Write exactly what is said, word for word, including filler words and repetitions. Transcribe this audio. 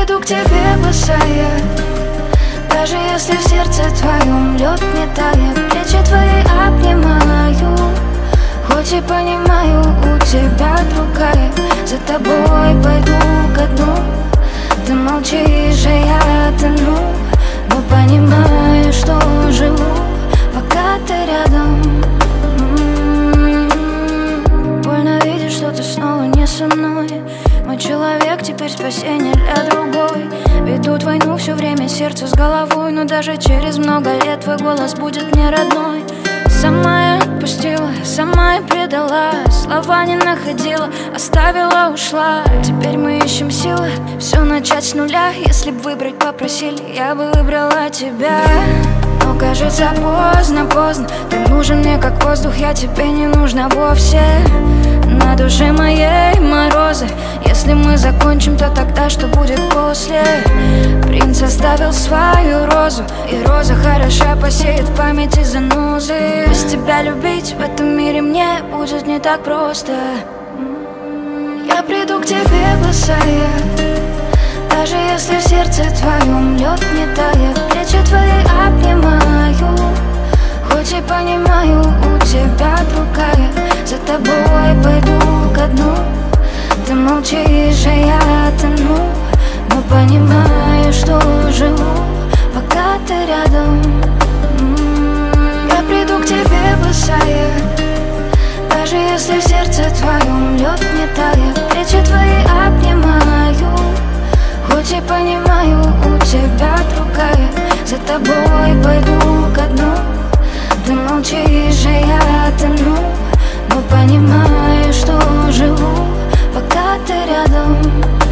приду к тебе босая, даже если в сердце твоем лед не тает. Плечи твои обнимаю, хоть и понимаю, у тебя другая. За тобой пойду ко дну, ты молчишь, а я тону, но понимаю, что живу, пока ты рядом. М-м-м. Больно видеть, что ты снова не со мной. Мой человек теперь спасение для другой. Ведут войну все время, сердце с головой, но даже через много лет твой голос будет мне родной. Сама я отпустила, сама я предала, слова не находила, оставила, ушла. Теперь мы ищем силы все начать с нуля. Если б выбрать попросили, я бы выбрала тебя. Но кажется поздно, поздно. Ты нужен мне как воздух, я тебе не нужна вовсе. На душе моей морозы. Если мы закончим, то тогда что будет после? Принц оставил свою розу, и роза хороша посеет в памяти занозы. Без тебя любить в этом мире мне будет не так просто. Я приду к тебе босая, даже если в сердце твоем лед не тает. Плечи твои обнимаю, хоть и понимаю, у тебя другая. За тобой пойду ко дну, ты молчишь, а я тону, но понимаю, что живу, пока ты рядом. М-м-м. Я приду к тебе босая, даже если в сердце твоем лед не тает. Плечи твои обнимаю, хоть и понимаю, у тебя другая. За тобой пойду ко дну, ты молчишь, а я тону, но понимаю, что живу, пока ты рядом.